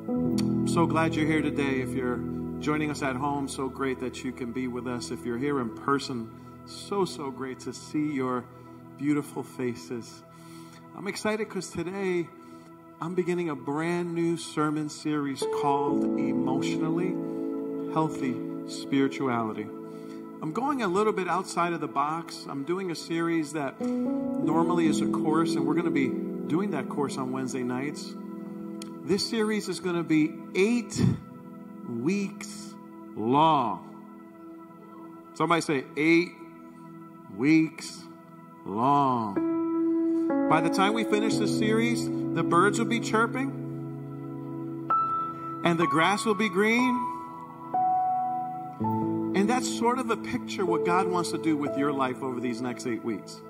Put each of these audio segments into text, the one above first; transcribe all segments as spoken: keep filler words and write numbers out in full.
I'm so glad you're here today. If you're joining us at home, so great that you can be with us. If you're here in person, so, so great to see your beautiful faces. I'm excited because today I'm beginning a brand new sermon series called Emotionally Healthy Spirituality. I'm going a little bit outside of the box. I'm doing a series that normally is a course, and we're going to be doing that course on Wednesday nights. This series is going to be eight weeks long. Somebody say eight weeks long. By the time we finish this series, the birds will be chirping and the grass will be green. And that's sort of a picture what God wants to do with your life over these next eight weeks.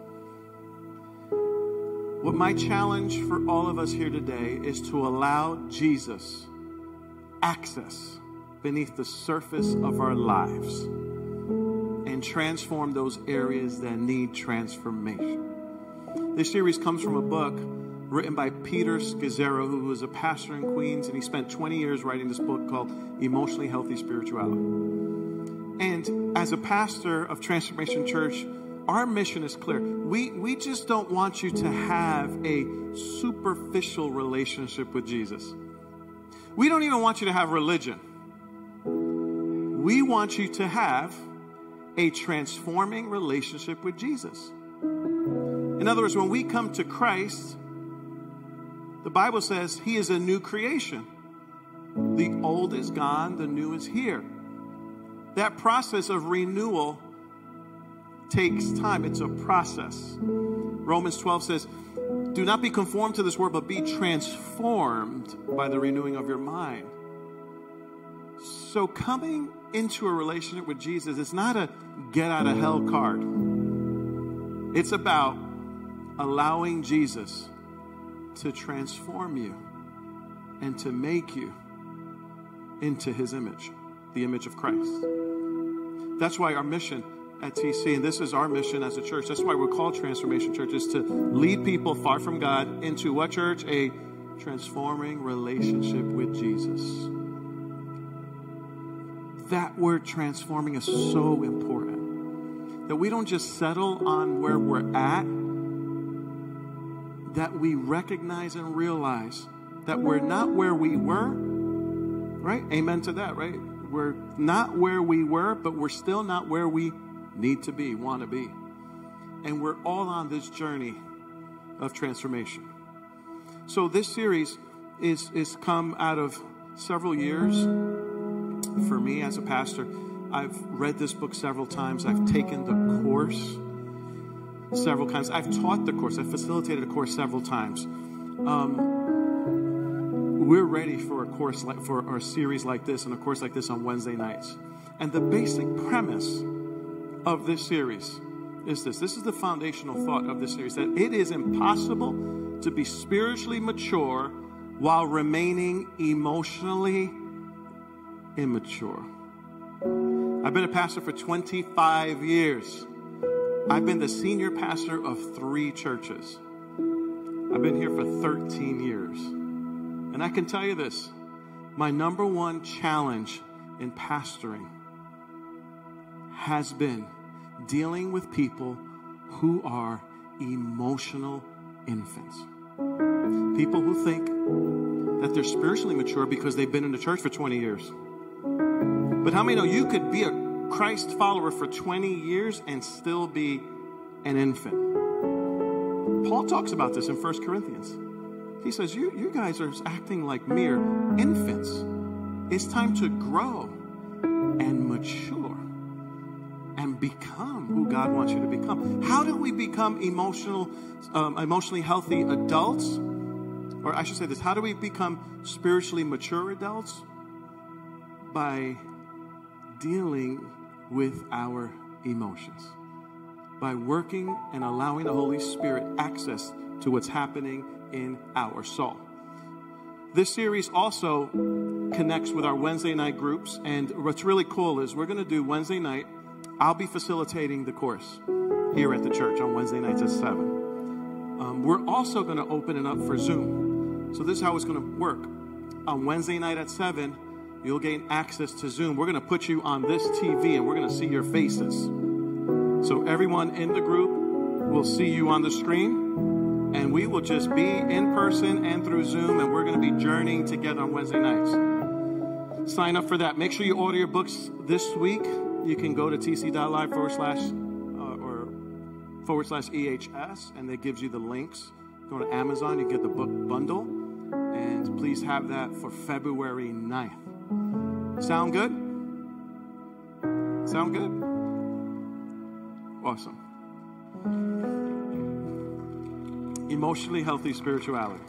What my challenge for all of us here today is to allow Jesus access beneath the surface of our lives and transform those areas that need transformation. This series comes from a book written by Peter Scazzero, who was a pastor in Queens, and he spent twenty years writing this book called Emotionally Healthy Spirituality. And as a pastor of Transformation Church, our mission is clear. We, we just don't want you to have a superficial relationship with Jesus. We don't even want you to have religion. We want you to have a transforming relationship with Jesus. In other words, when we come to Christ, the Bible says he is a new creation. The old is gone, the new is here. That process of renewal takes time. It's a process. Romans twelve says, do not be conformed to this world, but be transformed by the renewing of your mind. So coming into a relationship with Jesus is not a get out of hell card. It's about allowing Jesus to transform you and to make you into his image, the image of Christ. That's why our mission at T C, and this is our mission as a church, that's why we're called Transformation Church, is to lead people far from God into what church? A transforming relationship with Jesus. That word transforming is so important. That we don't just settle on where we're at, that we recognize and realize that we're not where we were, right? Amen to that, right? We're not where we were, but we're still not where we need to be, want to be. And we're all on this journey of transformation. So this series is, is come out of several years. For me as a pastor, I've read this book several times. I've taken the course several times. I've taught the course. I've facilitated a course several times. Um, we're ready for a course like for our series like this and a course like this on Wednesday nights. And the basic premise of this series is this. This is the foundational thought of this series, that it is impossible to be spiritually mature while remaining emotionally immature. I've been a pastor for twenty-five years. I've been the senior pastor of three churches. I've been here for thirteen years. And I can tell you this, my number one challenge in pastoring has been dealing with people who are emotional infants. People who think that they're spiritually mature because they've been in the church for twenty years. But how many know you could be a Christ follower for twenty years and still be an infant? Paul talks about this in First Corinthians. He says, you, you guys are acting like mere infants. It's time to grow and mature and become who God wants you to become. How do we become emotional, um, emotionally healthy adults? Or I should say this, how do we become spiritually mature adults? By dealing with our emotions. By working and allowing the Holy Spirit access to what's happening in our soul. This series also connects with our Wednesday night groups. And what's really cool is we're going to do Wednesday night. I'll be facilitating the course here at the church on Wednesday nights at seven. Um, we're also going to open it up for Zoom. So this is how it's going to work. on Wednesday night at seven, you'll gain access to Zoom. We're going to put you on this T V, and we're going to see your faces. So everyone in the group will see you on the screen, and we will just be in person and through Zoom, and we're going to be journeying together on Wednesday nights. Sign up for that. Make sure you order your books this week. You can go to tc.live forward slash uh, or forward slash EHS, and that gives you the links. Go to Amazon, you get the book bundle, and please have that for February ninth. Sound good? Sound good? Awesome. Emotionally healthy spirituality.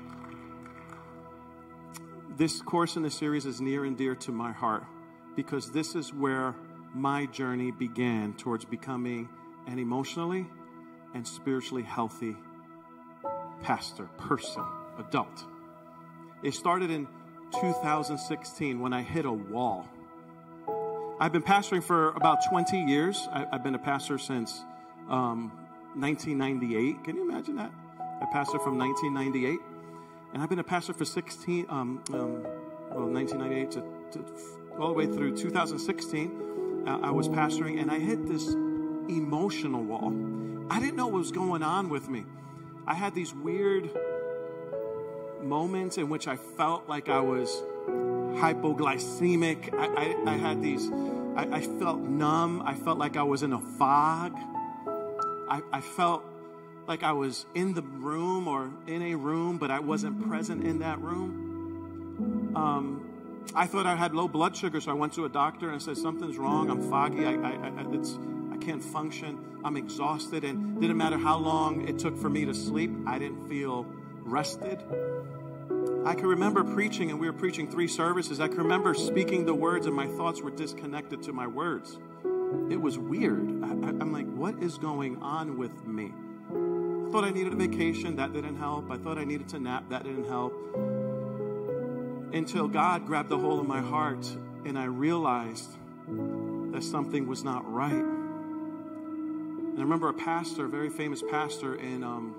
This course in the series is near and dear to my heart because this is where my journey began towards becoming an emotionally and spiritually healthy pastor, person, adult. It started in two thousand sixteen when I hit a wall. I've been pastoring for about twenty years. I, I've been a pastor since um, nineteen ninety-eight. Can you imagine that? I pastored from nineteen ninety-eight. And I've been a pastor for sixteen, um, um, well, nineteen ninety-eight to, to all the way through two thousand sixteen. Uh, I was pastoring, and I hit this emotional wall. I didn't know what was going on with me. I had these weird moments in which I felt like I was hypoglycemic. I, I, I had these, I, I felt numb. I felt like I was in a fog. I, I felt like I was in the room or in a room, but I wasn't present in that room. Um, I thought I had low blood sugar, so I went to a doctor and said, something's wrong. I'm foggy. I, I, I, it's, I can't function. I'm exhausted. And it didn't matter how long it took for me to sleep. I didn't feel rested. I can remember preaching, and we were preaching three services. I can remember speaking the words, and my thoughts were disconnected to my words. It was weird. I, I, I'm like, what is going on with me? I thought I needed a vacation. That didn't help. I thought I needed to nap. That didn't help. Until God grabbed a hold of my heart, and I realized that something was not right. And I remember a pastor, a very famous pastor in um,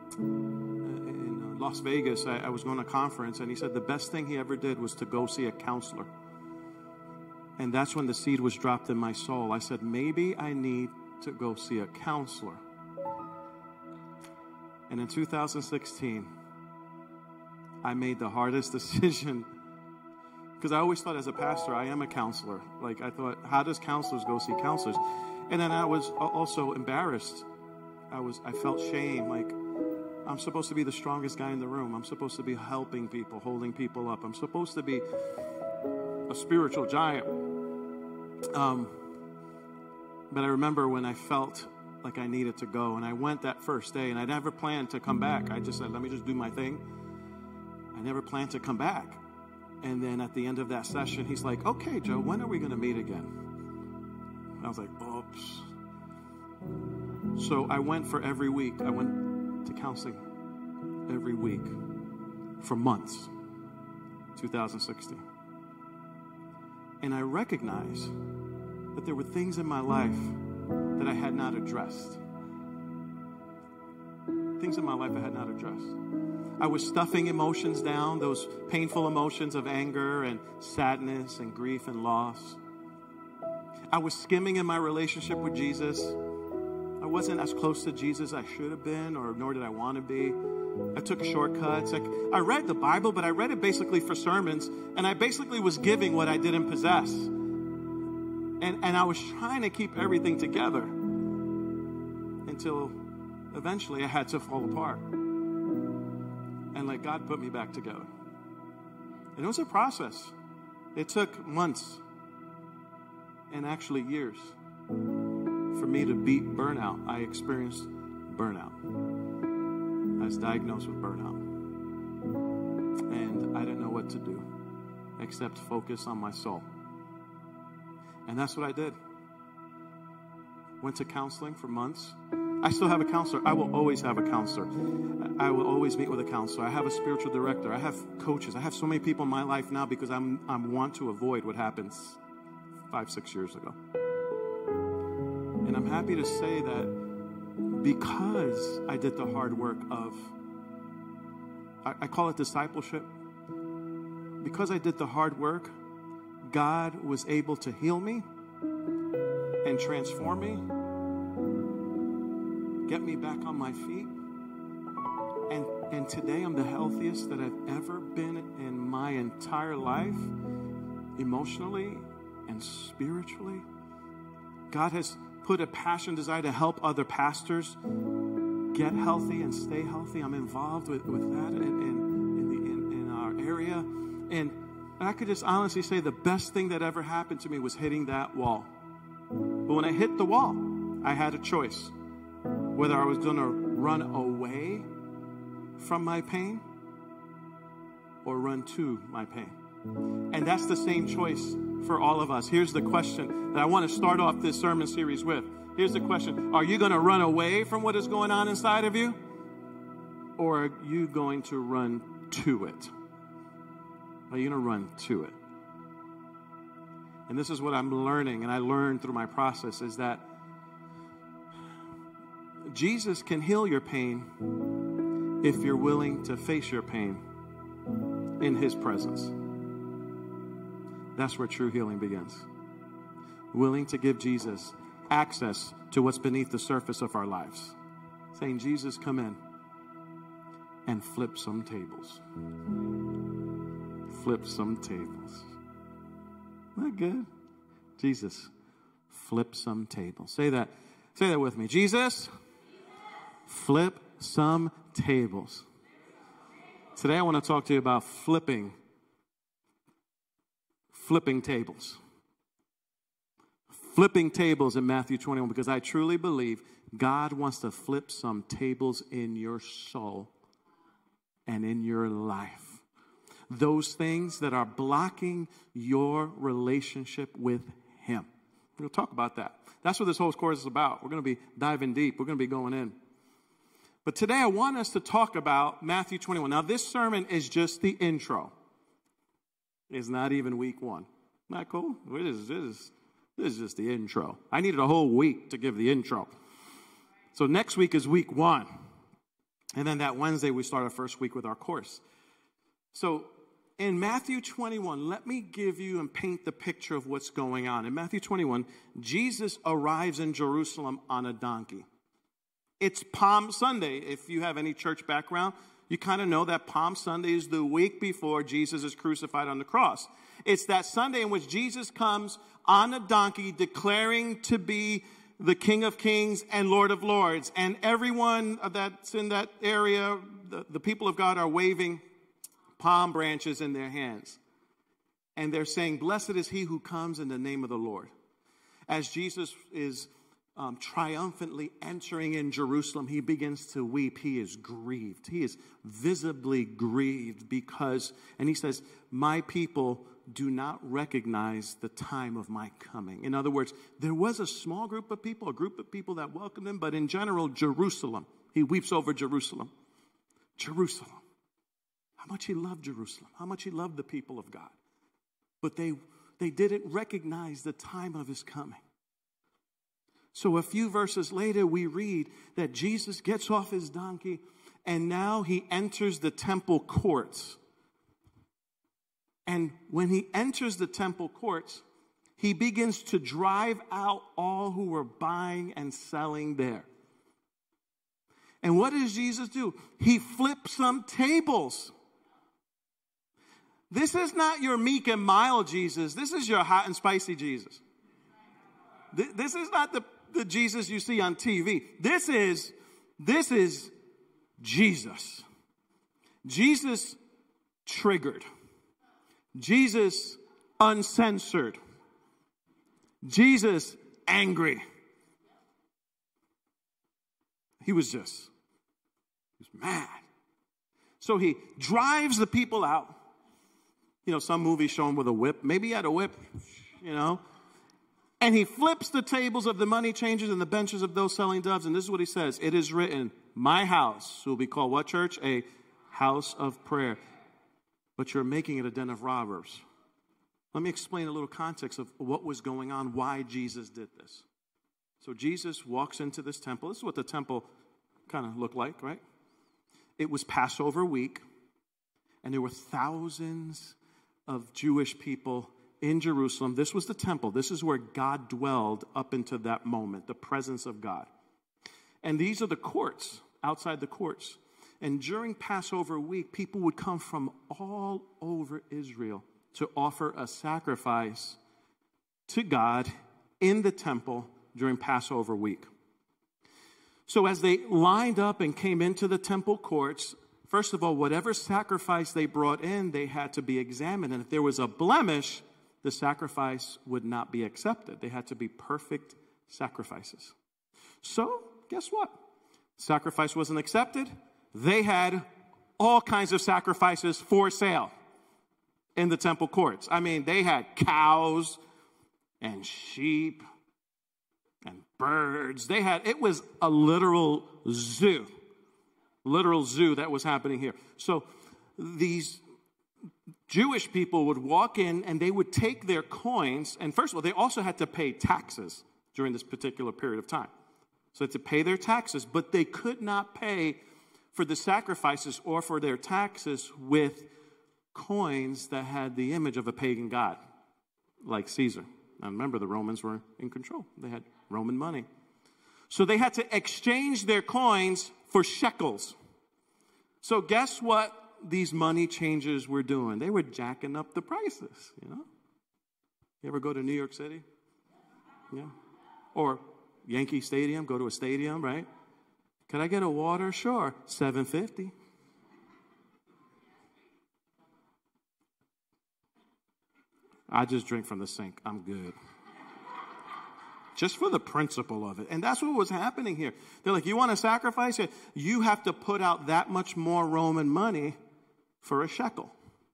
in Las Vegas. I, I was going to a conference, and he said the best thing he ever did was to go see a counselor. And that's when the seed was dropped in my soul. I said, maybe I need to go see a counselor. And in two thousand sixteen, I made the hardest decision because I always thought as a pastor, I am a counselor. Like I thought, how does counselors go see counselors? And then I was also embarrassed. I was, I felt shame. Like I'm supposed to be the strongest guy in the room. I'm supposed to be helping people, holding people up. I'm supposed to be a spiritual giant. Um, but I remember when I felt like I needed to go, and I went that first day, and I never planned to come back. I just said, let me just do my thing. I never planned to come back. And then at the end of that session, he's like, okay, Joe, when are we going to meet again? And I was like, oops. So I went for every week. I went to counseling every week for months, two thousand sixteen. And I recognized that there were things in my life that I had not addressed. Things in my life I had not addressed. I was stuffing emotions down, those painful emotions of anger and sadness and grief and loss. I was skimming in my relationship with Jesus. I wasn't as close to Jesus as I should have been, or nor did I want to be. I took shortcuts. I, I read the Bible, but I read it basically for sermons, and I basically was giving what I didn't possess. And, and I was trying to keep everything together until eventually I had to fall apart. And let God put me back together. And it was a process. It took months and actually years for me to beat burnout. I experienced burnout. I was diagnosed with burnout. And I didn't know what to do except focus on my soul. And that's what I did. Went to counseling for months. I still have a counselor. I will always have a counselor. I will always meet with a counselor. I have a spiritual director. I have coaches. I have so many people in my life now because I'm I want to avoid what happens five, six years ago. And I'm happy to say that because I did the hard work of, I, I call it discipleship. because I did the hard work, God was able to heal me and transform me, get me back on my feet. And, and today I'm the healthiest that I've ever been in my entire life, emotionally and spiritually. God has put a passion, desire to help other pastors get healthy and stay healthy. I'm involved with, with that in, in, in, the, in, in our area. And I could just honestly say the best thing that ever happened to me was hitting that wall. But when I hit the wall, I had a choice. Whether I was going to run away from my pain or run to my pain. And that's the same choice for all of us. Here's the question that I want to start off this sermon series with. Here's the question. Are you going to run away from what is going on inside of you? Or are you going to run to it? Are you going to run to it? And this is what I'm learning, and I learned through my process, is that Jesus can heal your pain if you're willing to face your pain in his presence. That's where true healing begins. Willing to give Jesus access to what's beneath the surface of our lives. Saying, Jesus, come in and flip some tables. Flip some tables. Isn't that good? Jesus, flip some tables. Say that. Say that with me. Jesus, flip some tables. Today I want to talk to you about flipping. Flipping tables. Flipping tables in Matthew twenty-one, because I truly believe God wants to flip some tables in your soul and in your life. Those things that are blocking your relationship with him. We'll talk about that. That's what this whole course is about. We're going to be diving deep. We're going to be going in. But today I want us to talk about Matthew twenty-one. Now this sermon is just the intro. It's not even week one. Isn't that cool? It is, it is, this is just the intro. I needed a whole week to give the intro. So next week is week one. And then that Wednesday we start our first week with our course. So in Matthew twenty-one, let me give you and paint the picture of what's going on. In Matthew twenty-one, Jesus arrives in Jerusalem on a donkey. It's Palm Sunday. If you have any church background, you kind of know that Palm Sunday is the week before Jesus is crucified on the cross. It's that Sunday in which Jesus comes on a donkey declaring to be the King of Kings and Lord of Lords. And everyone that's in that area, the, the people of God, are waving palm branches in their hands. And they're saying, blessed is he who comes in the name of the Lord. As Jesus is um, triumphantly entering in Jerusalem, he begins to weep. He is grieved. He is visibly grieved because, and he says, my people do not recognize the time of my coming. In other words, there was a small group of people, a group of people that welcomed him, but in general, Jerusalem. He weeps over Jerusalem. Jerusalem. How much he loved Jerusalem. How much he loved the people of God. But they, they didn't recognize the time of his coming. So a few verses later, we read that Jesus gets off his donkey, and now he enters the temple courts. And when he enters the temple courts, he begins to drive out all who were buying and selling there. And what does Jesus do? He flips some tables. This is not your meek and mild Jesus. This is your hot and spicy Jesus. This is not the, the Jesus you see on T V. This is, this is Jesus. Jesus triggered. Jesus uncensored. Jesus angry. He was just, he was mad. So he drives the people out. You know, some movies show him with a whip. Maybe he had a whip, you know. And he flips the tables of the money changers and the benches of those selling doves. And this is what he says. It is written, my house will be called what church? A house of prayer. But you're making it a den of robbers. Let me explain a little context of what was going on, why Jesus did this. So Jesus walks into this temple. This is what the temple kind of looked like, right? It was Passover week, and there were thousands of Jewish people in Jerusalem. This was the temple. This is where God dwelled up into that moment, the presence of God. And these are the courts, outside the courts. And during Passover week, people would come from all over Israel to offer a sacrifice to God in the temple during Passover week. So as they lined up and came into the temple courts, first of all, whatever sacrifice they brought in, they had to be examined. And if there was a blemish, the sacrifice would not be accepted. They had to be perfect sacrifices. So, guess what? Sacrifice wasn't accepted. They had all kinds of sacrifices for sale in the temple courts. I mean, they had cows and sheep and birds. They had, it was a literal zoo. Literal zoo that was happening here. So these Jewish people would walk in and they would take their coins. And first of all, they also had to pay taxes during this particular period of time. So they had to pay their taxes, but they could not pay for the sacrifices or for their taxes with coins that had the image of a pagan god, like Caesar. Now remember, the Romans were in control. They had Roman money. So they had to exchange their coins for shekels. So guess what these money changers were doing? They were jacking up the prices, you know? You ever go to New York City? Yeah. Or Yankee Stadium, go to a stadium, right? Can I get a water? Sure. seven fifty. I just drink from the sink. I'm good. Just for the principle of it. And that's what was happening here. They're like, you want to sacrifice it? You have to put out that much more Roman money for a shekel.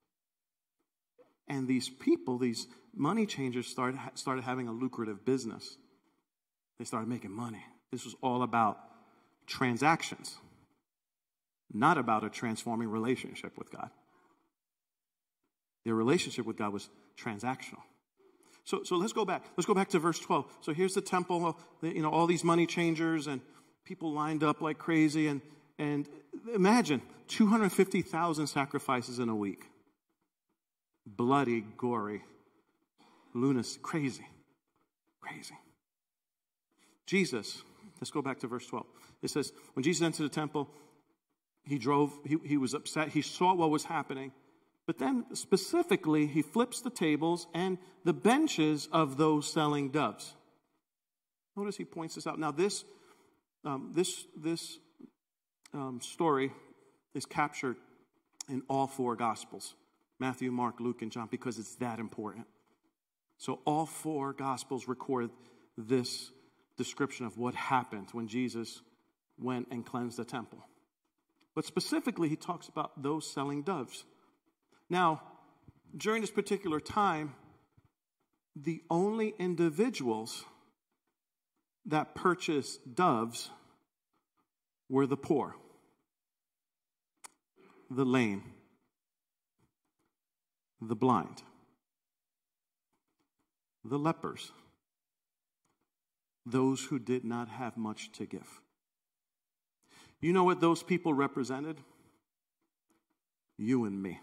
And these people, these money changers, started, started having a lucrative business. They started making money. This was all about transactions, not about a transforming relationship with God. Their relationship with God was transactional. So, so let's go back. Let's go back to verse twelve. So here's the temple, you know, all these money changers and people lined up like crazy. And, and imagine two hundred fifty thousand sacrifices in a week. Bloody, gory, lunacy, crazy, crazy. Jesus, let's go back to verse twelve. It says, when Jesus entered the temple, he drove, he, he was upset. He saw what was happening. But then specifically, he flips the tables and the benches of those selling doves. Notice he points this out. Now this, um, this, this um, story is captured in all four Gospels. Matthew, Mark, Luke, and John, because it's that important. So all four Gospels record this description of what happened when Jesus went and cleansed the temple. But specifically, he talks about those selling doves. Now, during this particular time, the only individuals that purchased doves were the poor, the lame, the blind, the lepers, those who did not have much to give. You know what those people represented? You and me.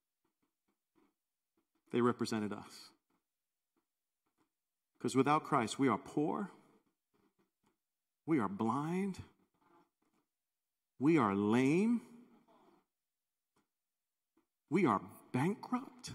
They represented us. Because without Christ, we are poor, we are blind, we are lame, we are bankrupt.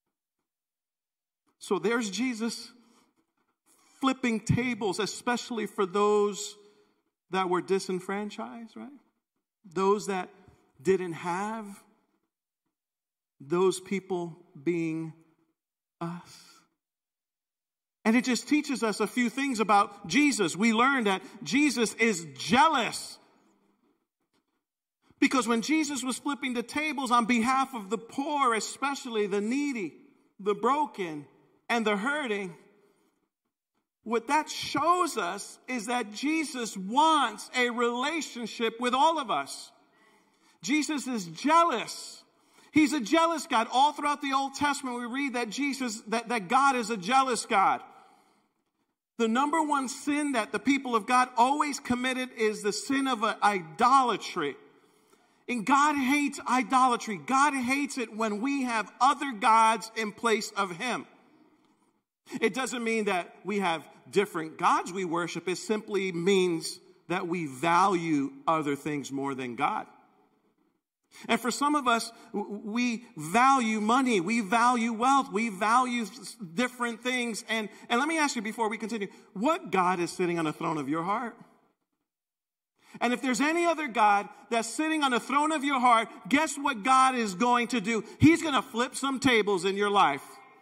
So there's Jesus flipping tables, especially for those that were disenfranchised, right? Those that didn't have, those people being us. And it just teaches us a few things about Jesus. We learned that Jesus is jealous. Because when Jesus was flipping the tables on behalf of the poor, especially the needy, the broken, and the hurting, what that shows us is that Jesus wants a relationship with all of us. Jesus is jealous. He's a jealous God. All throughout the Old Testament, we read that Jesus, that, that God is a jealous God. The number one sin that the people of God always committed is the sin of idolatry. And God hates idolatry. God hates it when we have other gods in place of him. It doesn't mean that we have different gods we worship. It simply means that we value other things more than God. And for some of us, we value money, we value wealth, we value different things. And, and let me ask you before we continue, what God is sitting on the throne of your heart? And if there's any other God that's sitting on the throne of your heart, guess what God is going to do? He's going to flip some tables in your life.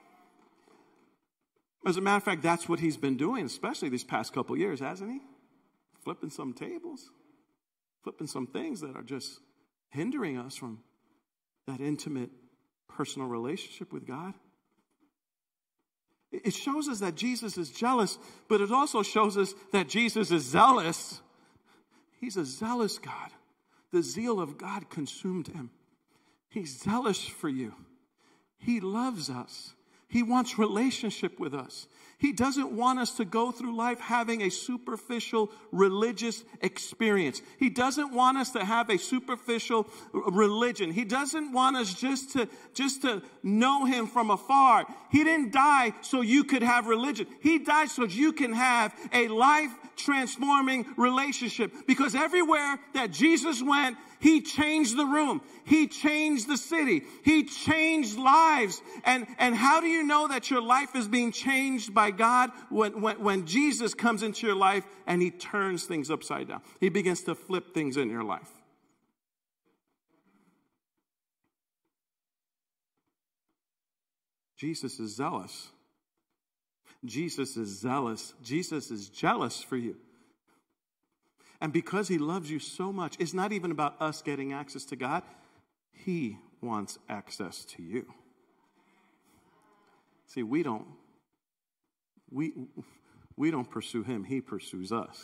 As a matter of fact, that's what he's been doing, especially these past couple years, hasn't he? Flipping some tables, flipping some things that are just hindering us from that intimate, personal relationship with God. It shows us that Jesus is jealous, but it also shows us that Jesus is zealous. He's a zealous God. The zeal of God consumed him. He's zealous for you. He loves us. He wants relationship with us. He doesn't want us to go through life having a superficial religious experience. He doesn't want us to have a superficial religion. He doesn't want us just to, just to know him from afar. He didn't die so you could have religion. He died so you can have a life-transforming relationship. Because everywhere that Jesus went, he changed the room. He changed the city. He changed lives. And, and how do you know that your life is being changed by God? When, when, when Jesus comes into your life and he turns things upside down. He begins to flip things in your life. Jesus is zealous. Jesus is zealous. Jesus is jealous for you. And because he loves you so much, it's not even about us getting access to God. He wants access to you. See, we don't, we, we don't pursue him. He pursues us.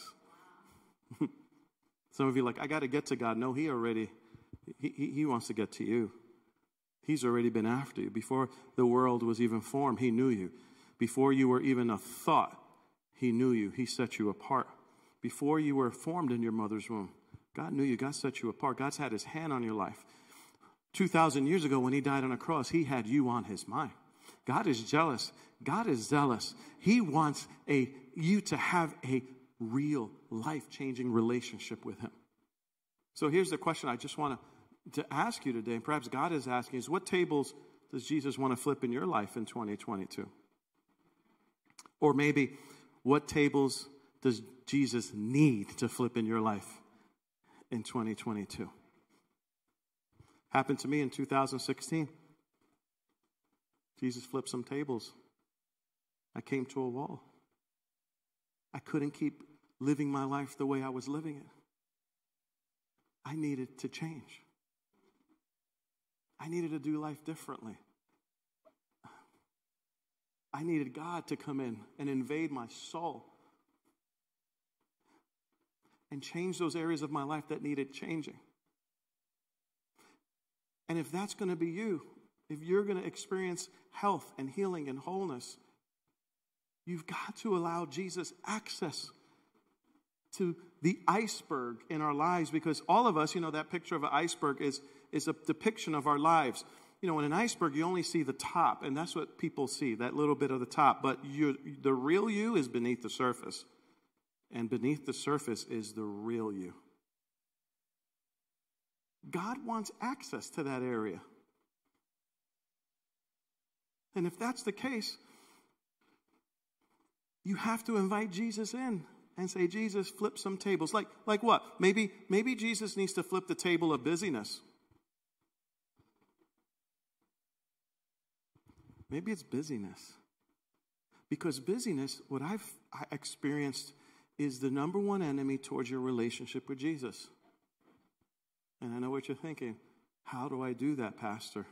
Some of you are like, I got to get to God. No, he already, he, he, he wants to get to you. He's already been after you. Before the world was even formed, he knew you. Before you were even a thought, he knew you. He set you apart. Before you were formed in your mother's womb, God knew you. God set you apart. God's had his hand on your life. two thousand years ago when he died on a cross, he had you on his mind. God is jealous. God is zealous. He wants a you to have a real life-changing relationship with him. So here's the question I just want to, to ask you today, and perhaps God is asking, is what tables does Jesus want to flip in your life in twenty twenty-two? Or maybe what tables does Jesus need to flip in your life in twenty twenty-two? Happened to me in two thousand sixteen. Jesus flipped some tables. I came to a wall. I couldn't keep living my life the way I was living it. I needed to change. I needed to do life differently. I needed God to come in and invade my soul and change those areas of my life that needed changing. And if that's going to be you, if you're going to experience health and healing and wholeness, you've got to allow Jesus access to the iceberg in our lives, because all of us, you know, that picture of an iceberg is, is a depiction of our lives. You know, in an iceberg, you only see the top, and that's what people see, that little bit of the top. But you, the real you is beneath the surface. And beneath the surface is the real you. God wants access to that area. And if that's the case, you have to invite Jesus in and say, Jesus, flip some tables. Like, like what? Maybe, maybe Jesus needs to flip the table of busyness. Maybe it's busyness. Because busyness, what I've experienced, is the number one enemy towards your relationship with Jesus. And I know what you're thinking. How do I do that, Pastor?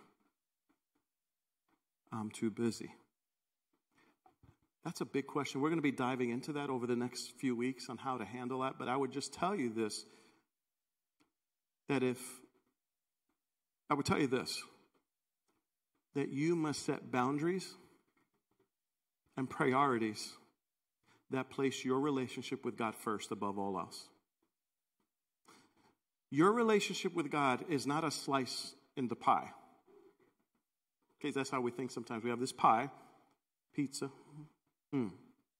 I'm too busy. That's a big question. We're going to be diving into that over the next few weeks on how to handle that. But I would just tell you this, that if, I would tell you this, that you must set boundaries and priorities that place your relationship with God first above all else. Your relationship with God is not a slice in the pie. Okay, that's how we think sometimes. We have this pie, pizza. Mm.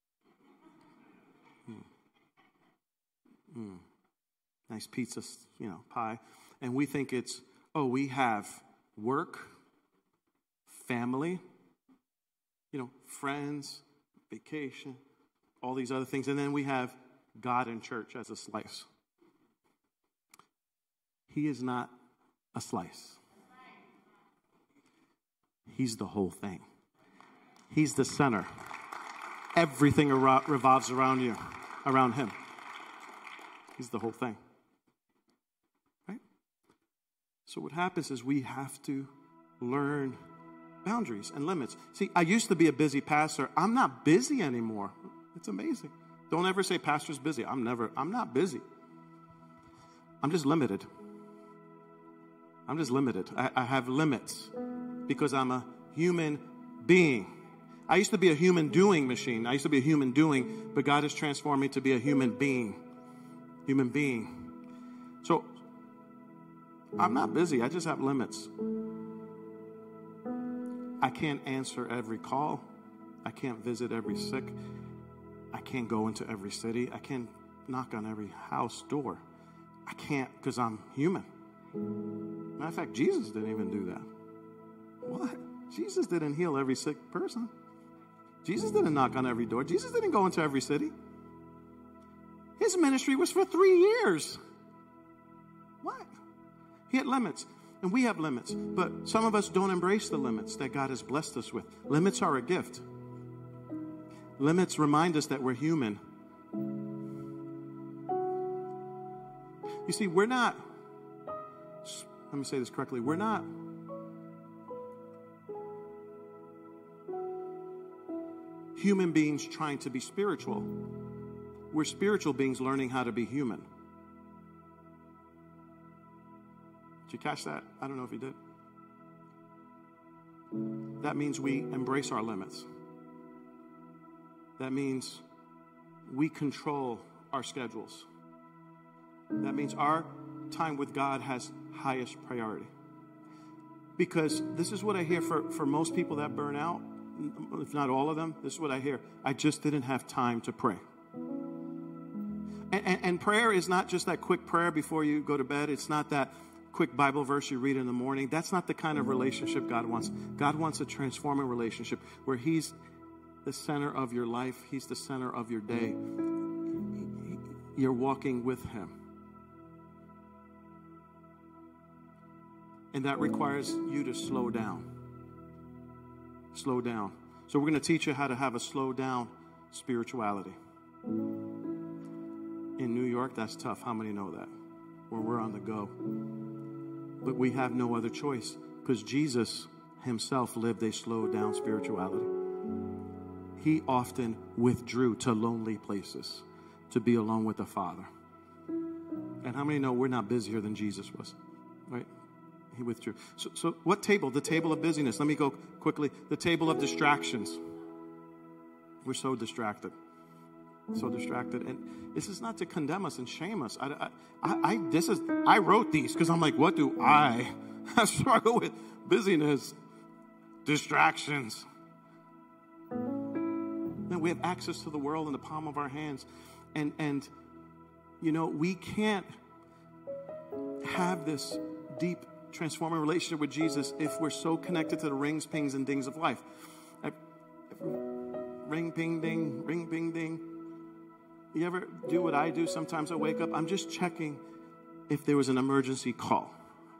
Mm. Mm. Nice pizza, you know, pie. And we think it's, oh, we have work, family, you know, friends, vacation, all these other things. And then we have God and church as a slice. He is not a slice. He's the whole thing. He's the center. Everything revolves around you, around him. He's the whole thing. Right? So what happens is we have to learn boundaries and limits. See, I used to be a busy pastor. I'm not busy anymore. It's amazing. Don't ever say pastor's busy. I'm never, I'm not busy. I'm just limited. I'm just limited. I, I have limits because I'm a human being. I used to be a human doing machine. I used to be a human doing, but God has transformed me to be a human being. Human being. So, I'm not busy. I just have limits. I can't answer every call. I can't visit every sick. I can't go into every city. I can't knock on every house door. I can't because I'm human. Matter of fact, Jesus didn't even do that. What? Jesus didn't heal every sick person. Jesus didn't knock on every door. Jesus didn't go into every city. His ministry was for three years. What? He had limits, and we have limits. But some of us don't embrace the limits that God has blessed us with. Limits are a gift. Limits remind us that we're human. You see, we're not, let me say this correctly, we're not human beings trying to be spiritual. We're spiritual beings learning how to be human. Did you catch that? I don't know if you did. That means we embrace our limits. That means we control our schedules. That means our time with God has highest priority. Because this is what I hear for, for most people that burn out, if not all of them, this is what I hear. I just didn't have time to pray. And, and, and prayer is not just that quick prayer before you go to bed. It's not that quick Bible verse you read in the morning. That's not the kind of relationship God wants. God wants a transforming relationship where he's the center of your life. He's the center of your day. You're walking with him. And that requires you to slow down. Slow down. So we're going to teach you how to have a slow down spirituality. In New York, that's tough. How many know that? When we're on the go. But we have no other choice because Jesus himself lived a slow down spirituality. He often withdrew to lonely places to be alone with the Father. And how many know we're not busier than Jesus was? Right? He withdrew. So, so what table? The table of busyness. Let me go quickly. The table of distractions. We're so distracted. So distracted. And this is not to condemn us and shame us. I, I, I, this is, I wrote these because I'm like, what do I struggle with? Busyness, distractions. And we have access to the world in the palm of our hands. And, and you know, we can't have this deep transforming relationship with Jesus if we're so connected to the rings, pings, and dings of life. I, ring, ping, ding, ring, ping, ding. You ever do what I do? Sometimes I wake up, I'm just checking if there was an emergency call.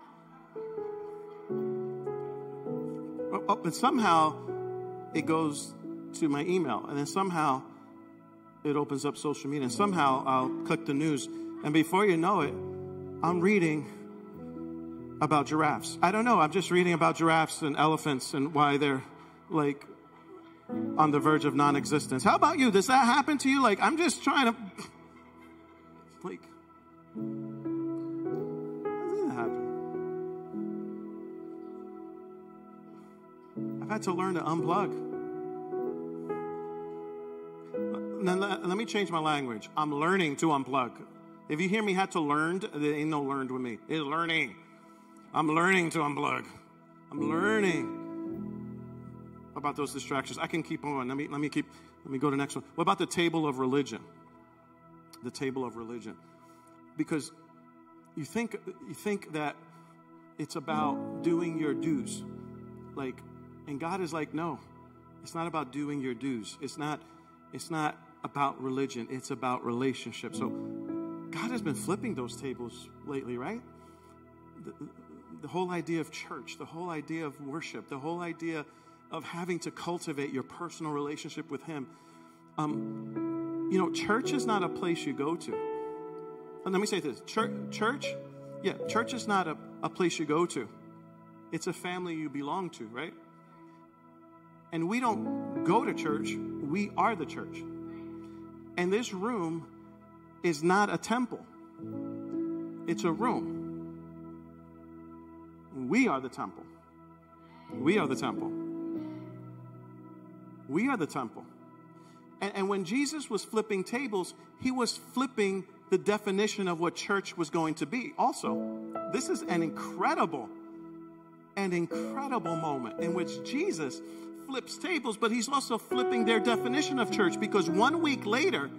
Oh, oh, and somehow it goes to my email, and then somehow it opens up social media, and somehow I'll click the news, and before you know it, I'm reading about giraffes. I don't know, I'm just reading about giraffes and elephants and why they're like on the verge of non-existence. How about you? Does that happen to you? Like, I'm just trying to, like, how does that happen? I've had to learn to unplug. Let me change my language. I'm learning to unplug. If you hear me had to learn, there ain't no learned with me. It's learning. I'm learning to unplug. I'm learning about those distractions. I can keep on. Let me let me keep. Let me go to the next one. What about the table of religion? The table of religion, because you think you think that it's about doing your dues, like, and God is like, no, it's not about doing your dues. It's not. It's not about religion. It's about relationship. So God has been flipping those tables lately, right? The, the whole idea of church, the whole idea of worship, the whole idea of having to cultivate your personal relationship with Him. Um, you know, church is not a place you go to. And let me say this. Church, church, yeah, church is not a, a place you go to. It's a family you belong to, right? And we don't go to church. We are the church. And this room is not a temple. It's a room. We are the temple. We are the temple. We are the temple. And, and when Jesus was flipping tables, He was flipping the definition of what church was going to be. Also, this is an incredible, an incredible moment in which Jesus flips tables, but He's also flipping their definition of church, because one week later,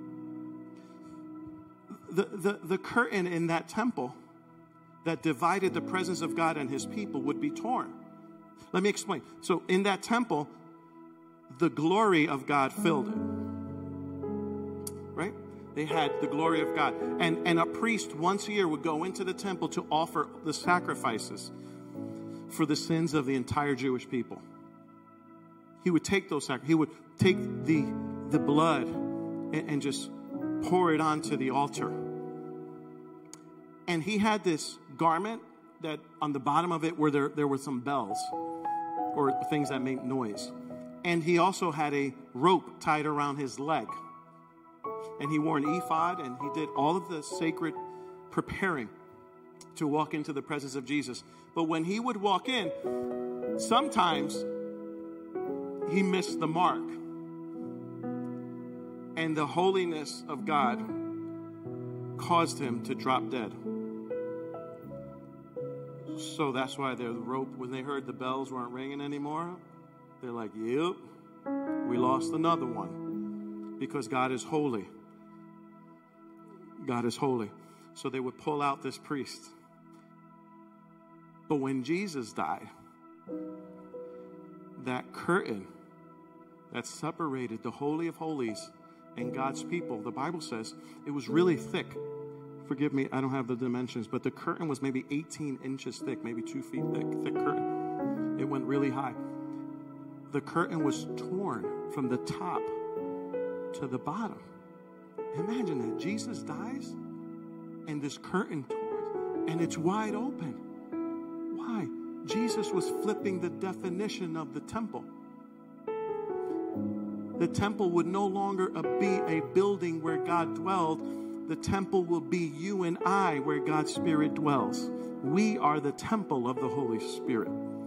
the, the, the curtain in that temple that divided the presence of God and His people would be torn. Let me explain. So in that temple, the glory of God filled it. Right? They had the glory of God. And, and a priest once a year would go into the temple to offer the sacrifices for the sins of the entire Jewish people. He would take those sacrifices. He would take the, the blood and, and just pour it onto the altar. And he had this garment that on the bottom of it were there, there were some bells or things that made noise. And he also had a rope tied around his leg. And he wore an ephod, and he did all of the sacred preparing to walk into the presence of Jesus. But when he would walk in, sometimes he missed the mark. And the holiness of God caused him to drop dead. So that's why the rope, when they heard the bells weren't ringing anymore, they're like, yep, we lost another one. Because God is holy. God is holy. So they would pull out this priest. But when Jesus died, that curtain that separated the Holy of Holies and God's people, the Bible says, it was really thick. Forgive me, I don't have the dimensions, but the curtain was maybe eighteen inches thick, maybe two feet thick, thick curtain. It went really high. The curtain was torn from the top to the bottom. Imagine that. Jesus dies, and this curtain torn, and it's wide open. Why? Jesus was flipping the definition of the temple. The temple would no longer be a building where God dwelled. The temple will be you and I, where God's Spirit dwells. We are the temple of the Holy Spirit.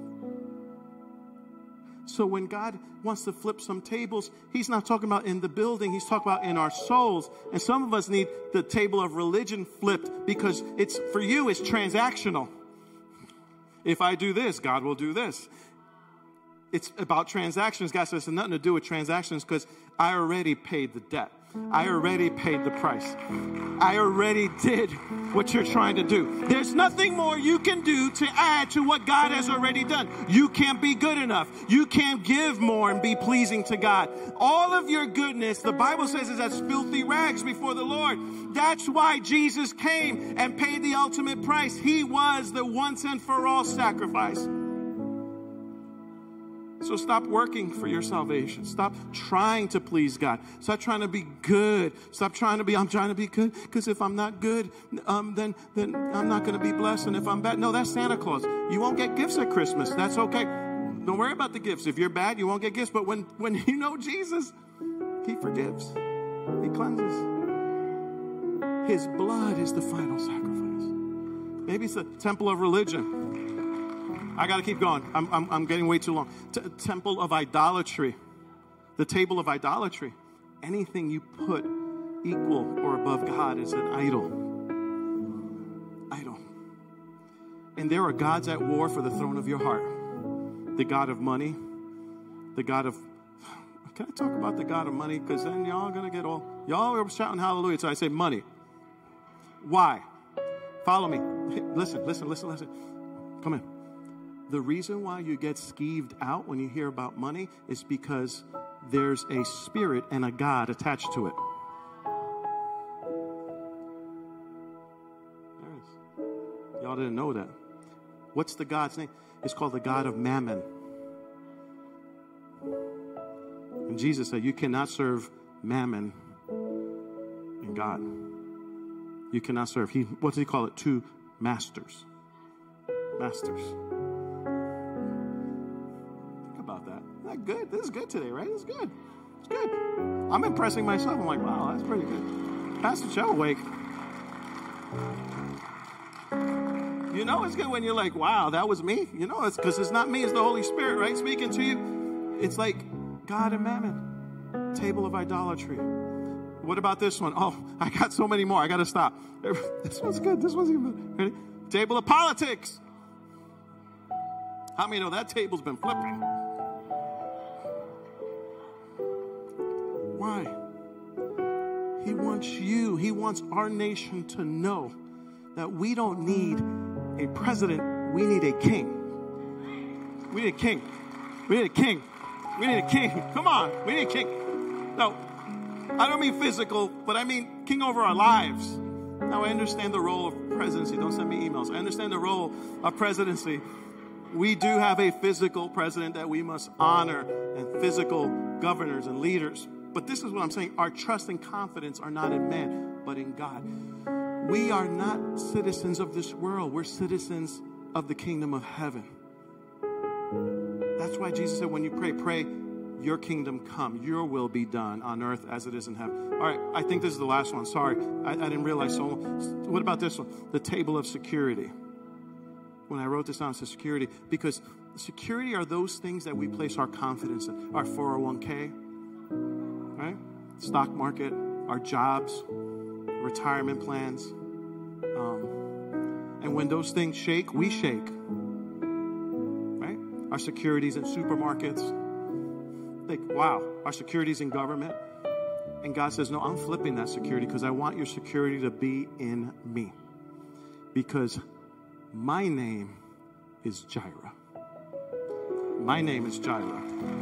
So when God wants to flip some tables, He's not talking about in the building. He's talking about in our souls. And some of us need the table of religion flipped because it's, for you, it's transactional. If I do this, God will do this. It's about transactions. God says it's nothing to do with transactions because I already paid the debt. I already paid the price. I already did what you're trying to do. There's nothing more you can do to add to what God has already done. You can't be good enough. You can't give more and be pleasing to God. All of your goodness, the Bible says, is as filthy rags before the Lord. That's why Jesus came and paid the ultimate price. He was the once and for all sacrifice. So stop working for your salvation. Stop trying to please God. Stop trying to be good. Stop trying to be, I'm trying to be good because if I'm not good, um, then, then I'm not going to be blessed. And if I'm bad, no, that's Santa Claus. You won't get gifts at Christmas. That's okay. Don't worry about the gifts. If you're bad, you won't get gifts. But when, when you know Jesus, He forgives. He cleanses. His blood is the final sacrifice. Maybe it's a temple of religion. I got to keep going. I'm, I'm, I'm getting way too long. T- temple of idolatry. The table of idolatry. Anything you put equal or above God is an idol. Idol. And there are gods at war for the throne of your heart. The God of money, the God of... Can I talk about the God of money? Because then y'all are going to get all... Y'all are shouting hallelujah, so I say money. Why? Follow me. Listen, listen, listen, listen. Come in. The reason why you get skeeved out when you hear about money is because there's a spirit and a God attached to it. There it is. Y'all didn't know that. What's the God's name? It's called the God of Mammon. And Jesus said, you cannot serve Mammon and God. You cannot serve. He, what does he call it? Two masters. Masters. Think about that. Isn't that good? This is good today, right? It's good. It's good. I'm impressing myself. I'm like, wow, that's pretty good. Pastor Joe, awake. You know it's good when you're like, wow, that was me. You know, it's because it's not me. It's the Holy Spirit, right? Speaking to you. It's like God and Mammon. Table of idolatry. What about this one? Oh, I got so many more. I got to stop. This one's good. This one's even ready. Table of politics. How many know that table's been flipping? Why? He wants you. He wants our nation to know that we don't need a president. We need a king. We need a king. We need a king. We need a king. Come on. We need a king. No. I don't mean physical, but I mean king over our lives. Now, I understand the role of presidency. Don't send me emails. I understand the role of presidency. We do have a physical president that we must honor and physical governors and leaders. But this is what I'm saying. Our trust and confidence are not in man, but in God. We are not citizens of this world. We're citizens of the kingdom of heaven. That's why Jesus said when you pray, pray, your kingdom come, your will be done on earth as it is in heaven. All right, I think this is the last one. Sorry, I, I didn't realize so. What about this one? The table of security. When I wrote this down, it says security, because security are those things that we place our confidence in. Our four oh one k, right? Stock market, our jobs, retirement plans. Um, and when those things shake, we shake. Right? Our securities in supermarkets. Like, wow, our security's in government. And God says, no, I'm flipping that security because I want your security to be in me. Because my name is Jireh. My name is Jireh.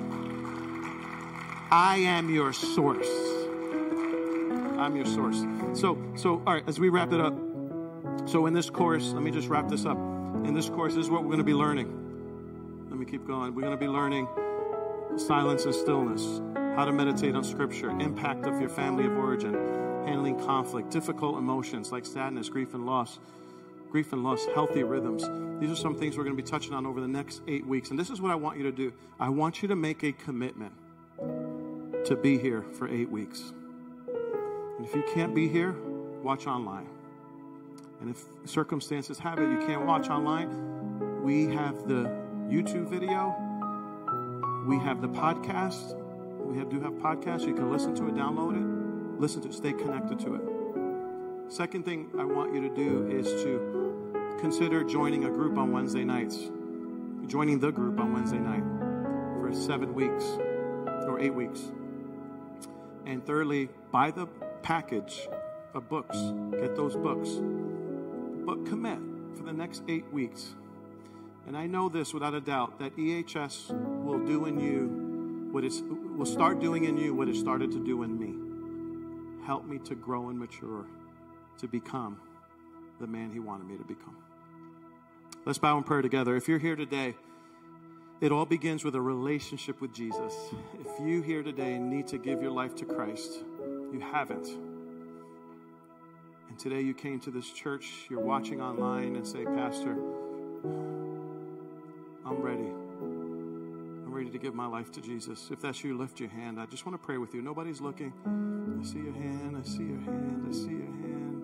I am your source. I'm your source. So, so, all right, as we wrap it up. So in this course, let me just wrap this up. In this course, this is what we're going to be learning. Let me keep going. We're going to be learning silence and stillness, how to meditate on scripture, impact of your family of origin, handling conflict, difficult emotions like sadness, grief and loss, grief and loss, healthy rhythms. These are some things we're going to be touching on over the next eight weeks. And this is what I want you to do. I want you to make a commitment to be here for eight weeks. And if you can't be here, watch online. And if circumstances have it, you can't watch online, we have the YouTube video. We have the podcast. We have, do have podcasts. You can listen to it, download it, listen to it, stay connected to it. Second thing I want you to do is to consider joining a group on Wednesday nights. Joining the group on Wednesday night for seven weeks or eight weeks. And thirdly, buy the package of books. Get those books. But commit for the next eight weeks. And I know this without a doubt, that E H S will do in you what it's, will start doing in you what it started to do in me. Help me to grow and mature, to become the man he wanted me to become. Let's bow in prayer together. If you're here today, it all begins with a relationship with Jesus. If you here today need to give your life to Christ, you haven't. And today you came to this church, you're watching online and say, Pastor, I'm ready. I'm ready to give my life to Jesus. If that's you, lift your hand. I just want to pray with you. Nobody's looking. I see your hand. I see your hand. I see your hand.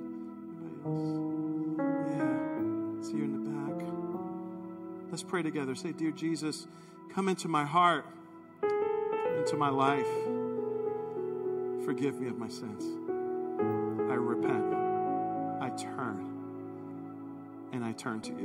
Yeah. I see you in the back. Let's pray together. Say, dear Jesus, come into my heart, into my life. Forgive me of my sins. I repent. I turn. And I turn to you.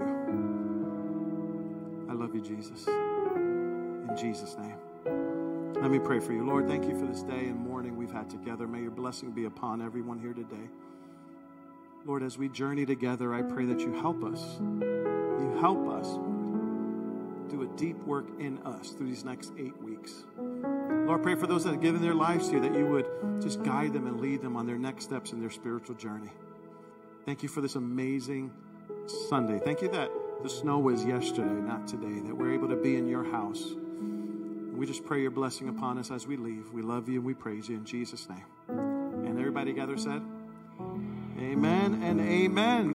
I love you, Jesus. In Jesus' name. Let me pray for you. Lord, thank you for this day and morning we've had together. May your blessing be upon everyone here today. Lord, as we journey together, I pray that you help us. You help us, Lord, do a deep work in us through these next eight weeks. Lord, pray for those that have given their lives to you, that you would just guide them and lead them on their next steps in their spiritual journey. Thank you for this amazing Sunday. Thank you that the snow was yesterday, not today, that we're able to be in your house. And we just pray your blessing upon us as we leave. We love you and we praise you in Jesus' name. And everybody together said, amen and amen.